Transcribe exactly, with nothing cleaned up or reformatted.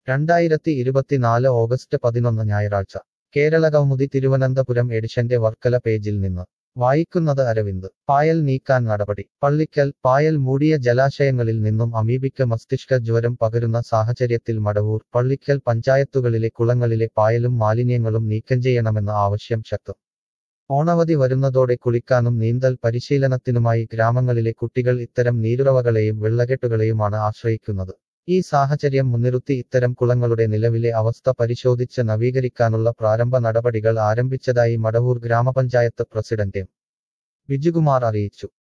രണ്ടായിരത്തി ഇരുപത്തിനാല് ഓഗസ്റ്റ് പതിനൊന്ന് ഞായറാഴ്ച കേരളകൗമുദി തിരുവനന്തപുരം എഡിഷന്റെ വർക്കല പേജിൽ നിന്ന് വായിക്കുന്നത് അരവിന്ദ്. പായൽ നീക്കാൻ നടപടി. പള്ളിക്കൽ. പായൽ മൂടിയ ജലാശയങ്ങളിൽ നിന്നും അമീബിക്ക് മസ്തിഷ്ക ജ്വരം പകരുന്ന സാഹചര്യത്തിൽ മടവൂർ, പള്ളിക്കൽ പഞ്ചായത്തുകളിലെ കുളങ്ങളിലെ പായലും മാലിന്യങ്ങളും നീക്കം ചെയ്യണമെന്ന ആവശ്യം ശക്തം. ഓണവധി വരുന്നതോടെ കുളിക്കാനും നീന്തൽ പരിശീലനത്തിനുമായി ഗ്രാമങ്ങളിലെ കുട്ടികൾ ഇത്തരം നീരുറവകളെയും വെള്ളക്കെട്ടുകളെയുമാണ് ആശ്രയിക്കുന്നത്. ഈ സാഹചര്യം മുൻനിർത്തി ഇത്തരം കുളങ്ങളുടെ നിലവിലെ അവസ്ഥ പരിശോധിച്ച് നവീകരിക്കാനുള്ള പ്രാരംഭ നടപടികൾ ആരംഭിച്ചതായി മടവൂർ ഗ്രാമപഞ്ചായത്ത് പ്രസിഡന്റ് എം. വിജുകുമാർ അറിയിച്ചു.